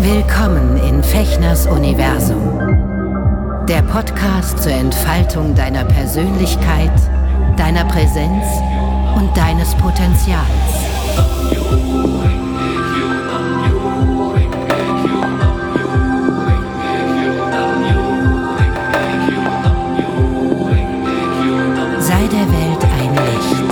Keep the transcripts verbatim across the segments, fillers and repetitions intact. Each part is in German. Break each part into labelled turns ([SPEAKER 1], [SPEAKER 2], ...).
[SPEAKER 1] Willkommen in Fechners Universum. Der Podcast zur Entfaltung deiner Persönlichkeit, deiner Präsenz und deines Potenzials. Sei der Welt ein Licht.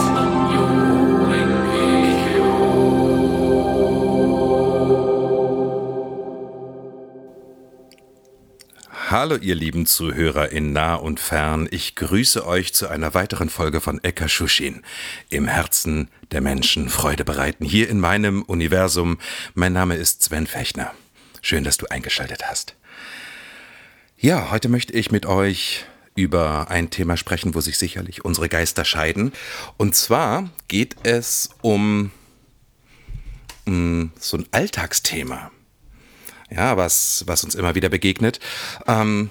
[SPEAKER 2] Hallo ihr lieben Zuhörer in nah und fern, ich grüße euch zu einer weiteren Folge von Eka-Shushin, im Herzen der Menschen Freude bereiten, hier in meinem Universum. Mein Name ist Sven Fechner. Schön, dass du eingeschaltet hast. Ja, heute möchte ich mit euch über ein Thema sprechen, wo sich sicherlich unsere Geister scheiden. Und zwar geht es um, um so ein Alltagsthema. Ja, was, was uns immer wieder begegnet. Ähm,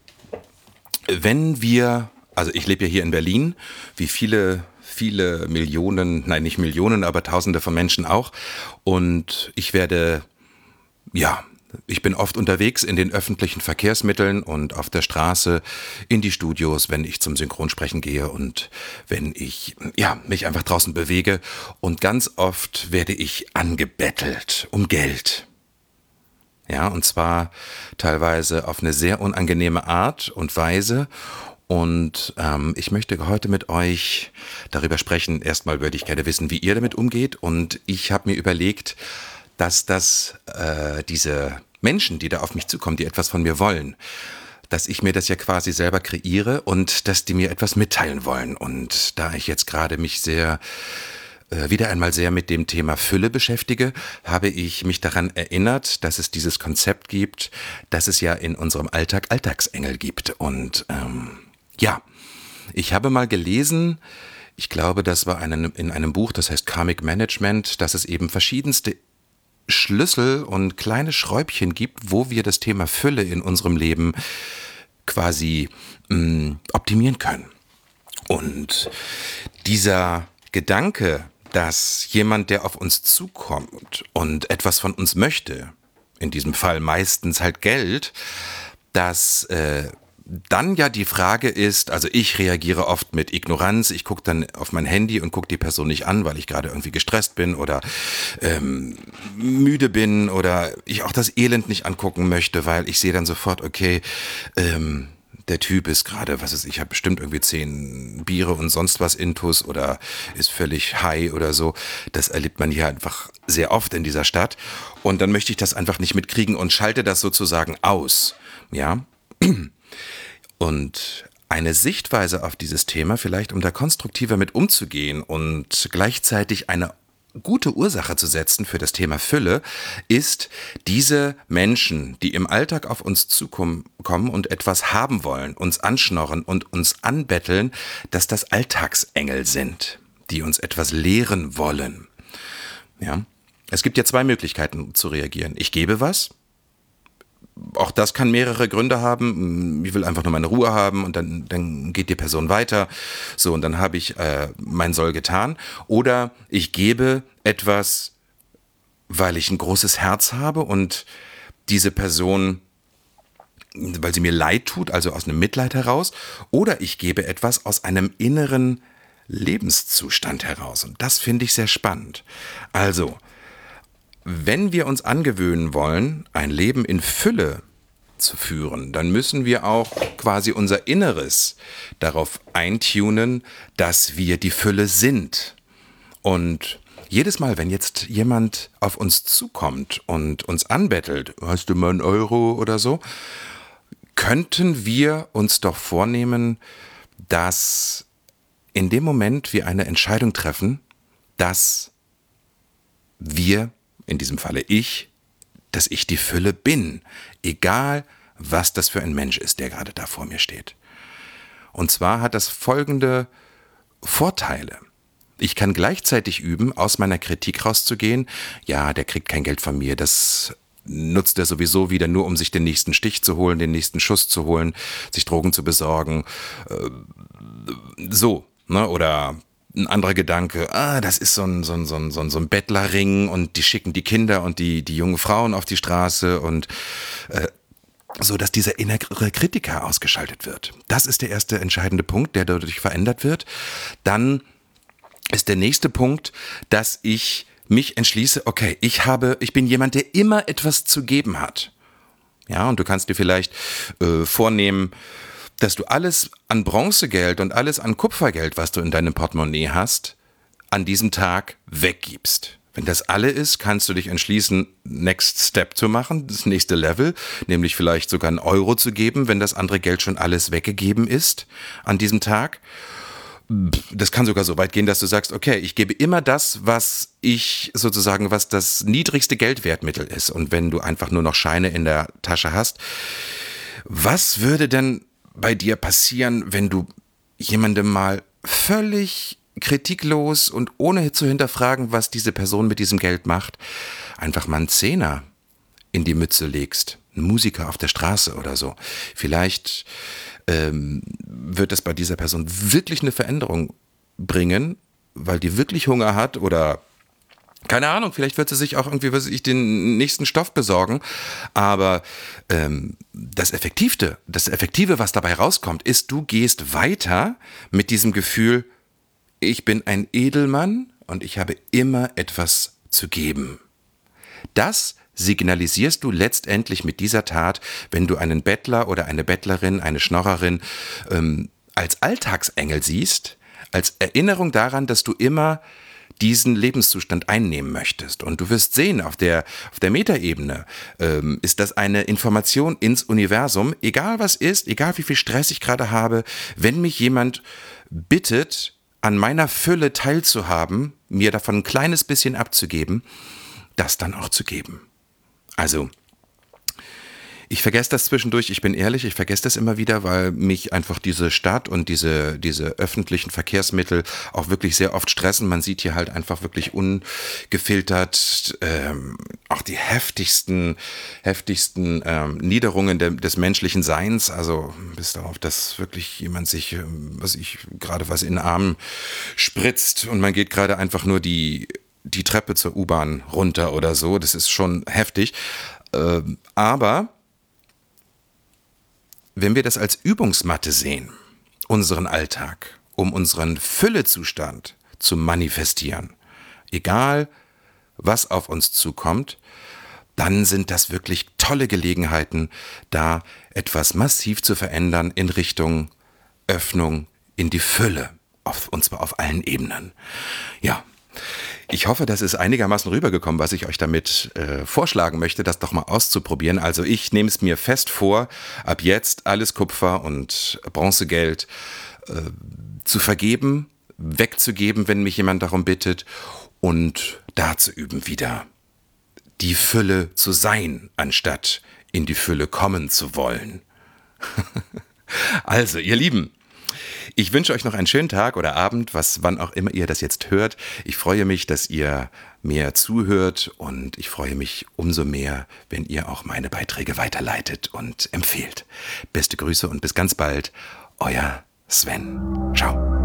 [SPEAKER 2] wenn wir, also ich lebe ja hier in Berlin, wie viele, viele Millionen, nein nicht Millionen, aber Tausende von Menschen auch. Und ich werde, ja, ich bin oft unterwegs in den öffentlichen Verkehrsmitteln und auf der Straße, in die Studios, wenn ich zum Synchronsprechen gehe und wenn ich, ja, mich einfach draußen bewege. Und ganz oft werde ich angebettelt um Geld. Ja, und zwar teilweise auf eine sehr unangenehme Art und Weise. Und ähm, ich möchte heute mit euch darüber sprechen. Erstmal würde ich gerne wissen, wie ihr damit umgeht. Und ich habe mir überlegt, dass das äh, diese Menschen, die da auf mich zukommen, die etwas von mir wollen, dass ich mir das ja quasi selber kreiere und dass die mir etwas mitteilen wollen. Und da ich jetzt gerade mich sehr wieder einmal sehr mit dem Thema Fülle beschäftige, habe ich mich daran erinnert, dass es dieses Konzept gibt, dass es ja in unserem Alltag Alltagsengel gibt. Und ähm, ja, ich habe mal gelesen, ich glaube, das war einen, in einem Buch, das heißt Karmic Management, dass es eben verschiedenste Schlüssel und kleine Schräubchen gibt, wo wir das Thema Fülle in unserem Leben quasi mh, optimieren können. Und dieser Gedanke, dass jemand, der auf uns zukommt und etwas von uns möchte, in diesem Fall meistens halt Geld, dass äh, dann ja die Frage ist, also ich reagiere oft mit Ignoranz, ich gucke dann auf mein Handy und gucke die Person nicht an, weil ich gerade irgendwie gestresst bin oder ähm, müde bin oder ich auch das Elend nicht angucken möchte, weil ich sehe dann sofort, okay, ähm, der Typ ist gerade, was ist, ich habe bestimmt irgendwie zehn Biere und sonst was intus oder ist völlig high oder so. Das erlebt man hier einfach sehr oft in dieser Stadt. Und dann möchte ich das einfach nicht mitkriegen und schalte das sozusagen aus. Ja. Und eine Sichtweise auf dieses Thema, vielleicht um da konstruktiver mit umzugehen und gleichzeitig eine gute Ursache zu setzen für das Thema Fülle, ist, diese Menschen, die im Alltag auf uns zukommen und etwas haben wollen, uns anschnorren und uns anbetteln, dass das Alltagsengel sind, die uns etwas lehren wollen. Ja? Es gibt ja zwei Möglichkeiten zu reagieren. Ich gebe was. Auch das kann mehrere Gründe haben. Ich will einfach nur meine Ruhe haben und dann, dann geht die Person weiter. So, und dann habe ich äh, mein Soll getan. Oder ich gebe etwas, weil ich ein großes Herz habe und diese Person, weil sie mir leid tut, also aus einem Mitleid heraus. Oder ich gebe etwas aus einem inneren Lebenszustand heraus. Und das finde ich sehr spannend. Also, wenn wir uns angewöhnen wollen, ein Leben in Fülle zu führen, dann müssen wir auch quasi unser Inneres darauf eintunen, dass wir die Fülle sind. Und jedes Mal, wenn jetzt jemand auf uns zukommt und uns anbettelt, hast du mal einen Euro oder so, könnten wir uns doch vornehmen, dass in dem Moment wir eine Entscheidung treffen, dass wir, in diesem Falle ich, dass ich die Fülle bin, egal was das für ein Mensch ist, der gerade da vor mir steht. Und zwar hat das folgende Vorteile. Ich kann gleichzeitig üben, aus meiner Kritik rauszugehen, ja, der kriegt kein Geld von mir, das nutzt er sowieso wieder nur, um sich den nächsten Stich zu holen, den nächsten Schuss zu holen, sich Drogen zu besorgen, äh, so, ne, oder ein anderer Gedanke, ah, das ist so ein, so ein, so ein, so ein, so ein Bettlerring und die schicken die Kinder und die, die jungen Frauen auf die Straße und äh, so, dass dieser innere Kritiker ausgeschaltet wird. Das ist der erste entscheidende Punkt, der dadurch verändert wird. Dann ist der nächste Punkt, dass ich mich entschließe, okay, ich habe, ich bin jemand, der immer etwas zu geben hat. Ja, und du kannst dir vielleicht äh, vornehmen, dass du alles an Bronzegeld und alles an Kupfergeld, was du in deinem Portemonnaie hast, an diesem Tag weggibst. Wenn das alle ist, kannst du dich entschließen, Next Step zu machen, das nächste Level, nämlich vielleicht sogar einen Euro zu geben, wenn das andere Geld schon alles weggegeben ist an diesem Tag. Das kann sogar so weit gehen, dass du sagst, okay, ich gebe immer das, was ich sozusagen, was das niedrigste Geldwertmittel ist. Und wenn du einfach nur noch Scheine in der Tasche hast, was würde denn bei dir passieren, wenn du jemandem mal völlig kritiklos und ohne zu hinterfragen, was diese Person mit diesem Geld macht, einfach mal einen Zehner in die Mütze legst, ein Musiker auf der Straße oder so. Vielleicht ähm, wird es bei dieser Person wirklich eine Veränderung bringen, weil die wirklich Hunger hat oder keine Ahnung, vielleicht wird sie sich auch irgendwie, was weiß ich, den nächsten Stoff besorgen, aber ähm, das Effektivste, das Effektive, was dabei rauskommt, ist, du gehst weiter mit diesem Gefühl, ich bin ein Edelmann und ich habe immer etwas zu geben. Das signalisierst du letztendlich mit dieser Tat, wenn du einen Bettler oder eine Bettlerin, eine Schnorrerin ähm, als Alltagsengel siehst, als Erinnerung daran, dass du immer diesen Lebenszustand einnehmen möchtest. Und du wirst sehen, auf der, auf der Metaebene ähm, ist das eine Information ins Universum, egal was ist, egal wie viel Stress ich gerade habe, wenn mich jemand bittet, an meiner Fülle teilzuhaben, mir davon ein kleines bisschen abzugeben, das dann auch zu geben. Also, ich vergesse das zwischendurch, ich bin ehrlich, ich vergesse das immer wieder, weil mich einfach diese Stadt und diese, diese öffentlichen Verkehrsmittel auch wirklich sehr oft stressen. Man sieht hier halt einfach wirklich ungefiltert ähm, auch die heftigsten, heftigsten ähm, Niederungen de, des menschlichen Seins. Also bis darauf, dass wirklich jemand sich, was ich gerade was in den Arm spritzt und man geht gerade einfach nur die, die Treppe zur U-Bahn runter oder so. Das ist schon heftig. Ähm, aber wenn wir das als Übungsmatte sehen, unseren Alltag, um unseren Füllezustand zu manifestieren, egal was auf uns zukommt, dann sind das wirklich tolle Gelegenheiten, da etwas massiv zu verändern in Richtung Öffnung in die Fülle, auf, und zwar auf allen Ebenen. Ja. Ich hoffe, das ist einigermaßen rübergekommen, was ich euch damit äh, vorschlagen möchte, das doch mal auszuprobieren. Also ich nehme es mir fest vor, ab jetzt alles Kupfer und Bronzegeld äh, zu vergeben, wegzugeben, wenn mich jemand darum bittet und da zu üben wieder, die Fülle zu sein, anstatt in die Fülle kommen zu wollen. Also, ihr Lieben, ich wünsche euch noch einen schönen Tag oder Abend, was, wann auch immer ihr das jetzt hört. Ich freue mich, dass ihr mir zuhört und ich freue mich umso mehr, wenn ihr auch meine Beiträge weiterleitet und empfehlt. Beste Grüße und bis ganz bald, euer Sven. Ciao.